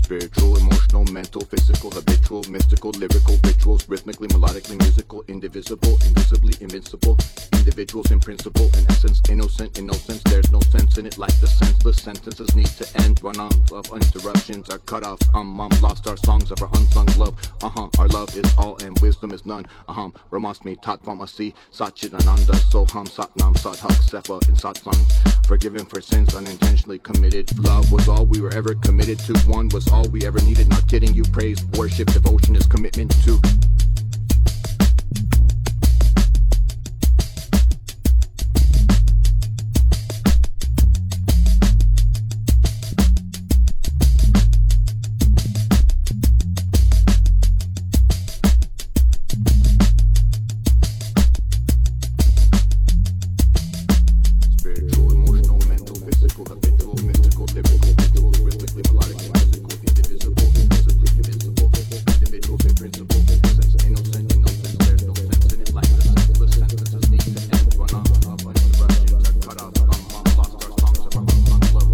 Spiritual, emotional, mental, physical, habitual, mystical, lyrical, rituals, rhythmically, melodically, musical, indivisible, invisibly, invincible, individuals in principle, in essence, innocent, in no sense, there's no sense in it, like the senseless sentences need to end, run on, love interruptions are cut off, lost our songs of our unsung love, our love is all and wisdom is none, Ramasmi, Tatvamasi, Satchitananda, Soham, Satnam, Sadhak, Sepa, and Satsang, forgiven for sins unintentionally committed, love was all we were ever committed to, one was all we ever needed, not kidding you, praise, worship, devotion is commitment to. Spiritual, emotional, mental, physical, habitual, mystical, lyrical, rituals, rhythmically, melodically, musical, indivisible, invisibly, invincible, individuals in principle, innocence, innocent, in no sense, there's no sense in it, like the senseless sentences need to end, run on, love, interruptions are cut off, lost our songs of our unsung love.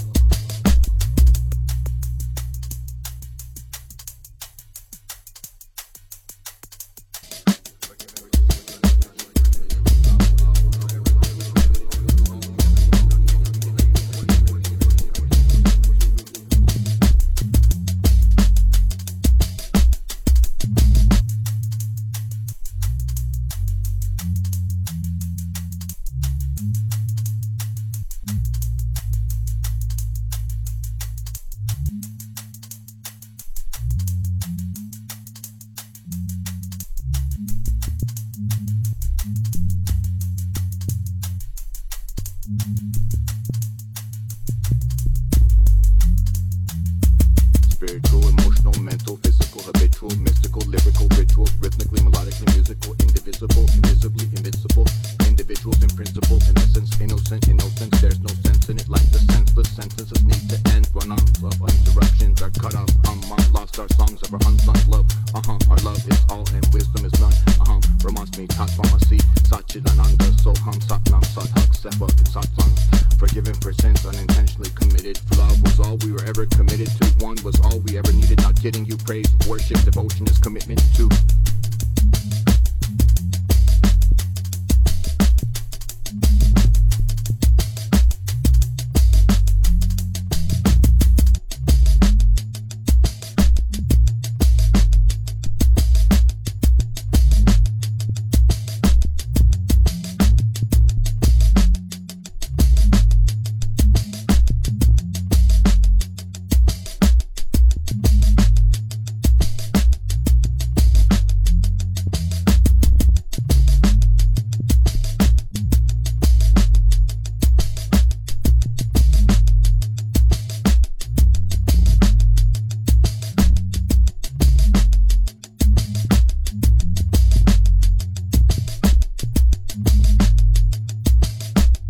Spiritual, emotional, mental, physical, habitual, mystical, lyrical, rituals, rhythmically, melodically, musical, indivisible, invisibly, invincible, individuals in principle, in essence, innocent, in no sense, there's no sense in it, like the senseless sentences need to end, run on, love, interruptions are cut off, lost our songs of our unsung love, our love is all and wisdom is none, Ramasmi, Tatvamasi, Satchitananda, Soham, Satnam, Sadhak, Sepa, and Satsang, forgiven for sins unintentionally committed, love was all we were ever committed to, one was all we ever needed, not kidding you, praise, worship, devotion is commitment to.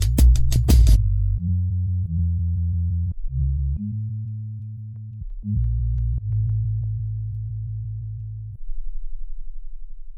Mm-hmm.